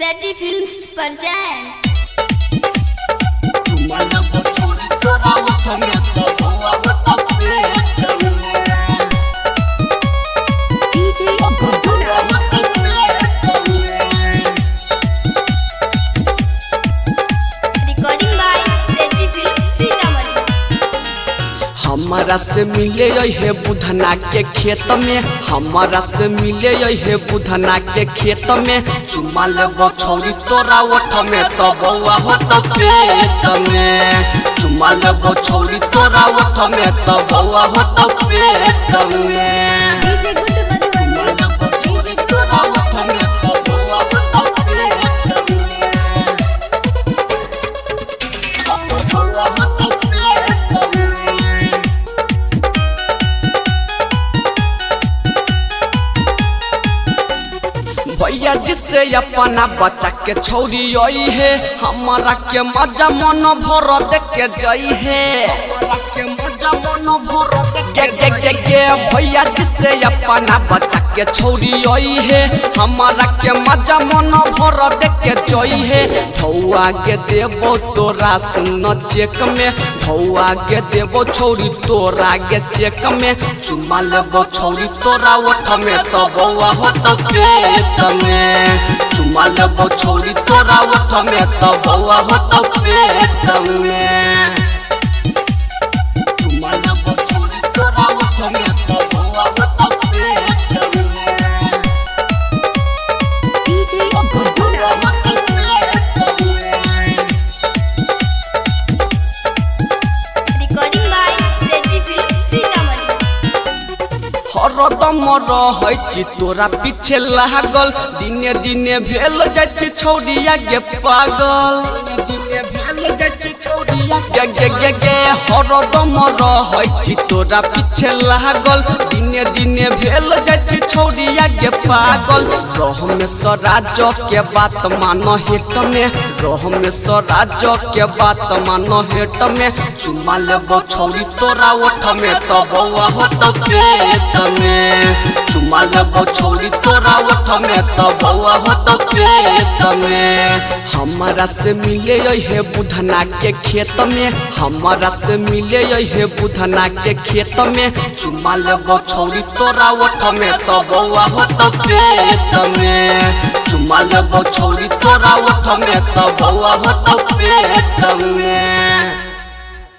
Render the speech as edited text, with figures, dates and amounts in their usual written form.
सेटी films present recording by सेटी films Sitamarhi. हमारा से मिले है बुधना के खेत में, हमारा से मिले है बुधना के खेत में। चुमा लेबो छौरी तोरा ओठ में तो बौआ हो तो पेट में। चुमा लेबो छौरी तोरा ओठ में तो बौआ हो तो पेट में। चुमा लेबो छौरी तोरा ओठ में तो बौआ हो तो पेट में। बौआ हो तो पेट में। भैया जिससे अपना बच्चा के छौरी आई है, हमारा के मजा मन भर देख के जाई है। हमारा के मजा मन भर देख के भैया जिससे अपना बच्चा के छौरी आई है, हमारा के मजा मन भर देख के जाई है। भौआ के देबो तोरा सुन चेक में, भौआ के देबो छौरी तोरा के चेक में। चुमा लेबो छौरी तोरा ओठ में तो बौआ हो तो पेट में। चुमा लेबो छौरी तोरा ओठ में तो बौआ हो तो पेट में। चुमा लेबो छौरी तोरा ओठ में तो बौआ हो तो पेट में। बौआ हो तो पेट में। recording by सेटी फिल्म्स सीतामढ़ी। हरदम रहै छी तोरा पीछे लागल, दिने दिने भेल जाइ छी छौरिया गे पागल। दिने दिने भेल जाइ छी छौरिया गे हरदम रहै छी तोरा पीछे लागल, दिने दिने भेल जाइ छी छौरिया गे पागल। रह में सराज के बात मान हेट में, रह में सराज के बात मान हेट में। चुमा लेबो छौरी तोरा ओठ में तो बौआ हो तो पेट में। चुमा लेबो छौरी तोरा ओठ में तो बौआ हो तो पेट में। हमारा से मिले है बुधना के खेत में, हमारा से मिले है बुधना के खेत में। चुमा लेबो छौरी तोरा ओठ में तो बौआ हो तो पेट में। चुमा लेबो छौरी तोरा ओठ में तो बौआ हो तो पेट में।